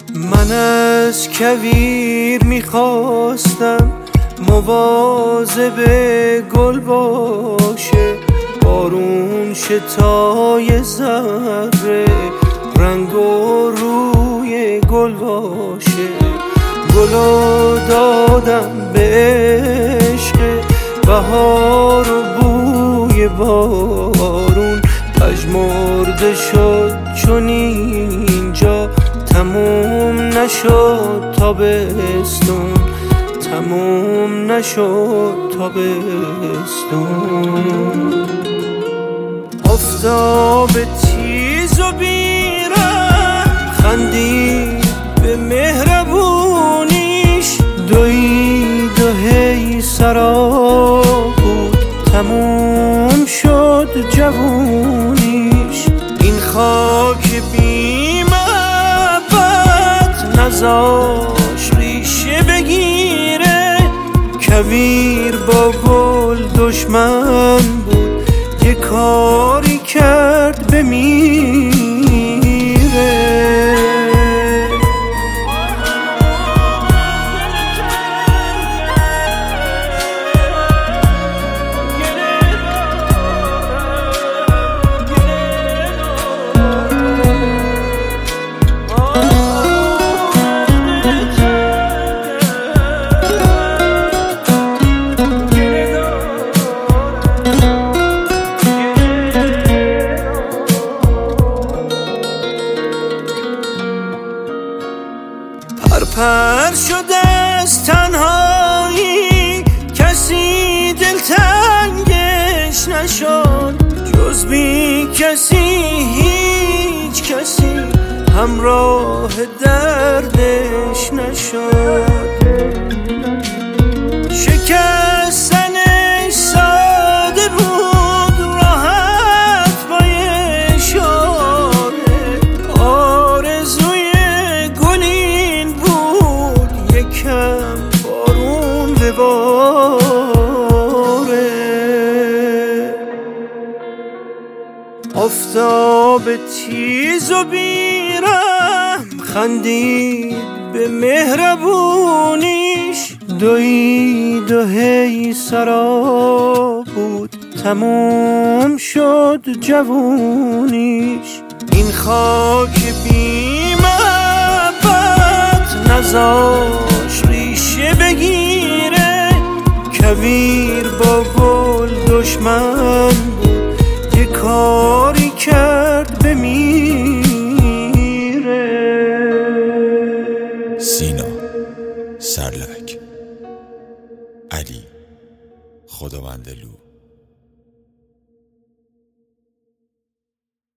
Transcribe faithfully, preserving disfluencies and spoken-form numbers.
من از کویر میخواستم مواظب گل باشه، بارون شتای ذره رنگ و روی گل باشه. گلو دادم به عشق بهار و بوی بارون، پژمرده شد چون اینجا تموم نشد تابستون، تموم نشد تابستون. آفتاب تیز و بیرم خندید به مهربونیش، دوید و هی سرا بود تموم شد جوونیش. این خاک بی محبت نذاش ریشه بگیره، کویر با گل دشمن بود یه کاری کرد بمیره. پر شده از تنهایی کسی دلتنگش نشد، جز بی کسی هیچ کسی همراه دردش نشد. شکستنش ساده بود راحت با اشاره، آرزوی گلین بود یکم بارون بباره. آفتاب تیز و بیرم خندید به مهربونیش، دوید و هی سرا بود تموم شد جوونیش. این خاک بی محبت نذاش ریشه بگیره، کویر با گل دشمن بود یه کاری کرد بمیره. سینا سرلک، علی خداوندلو.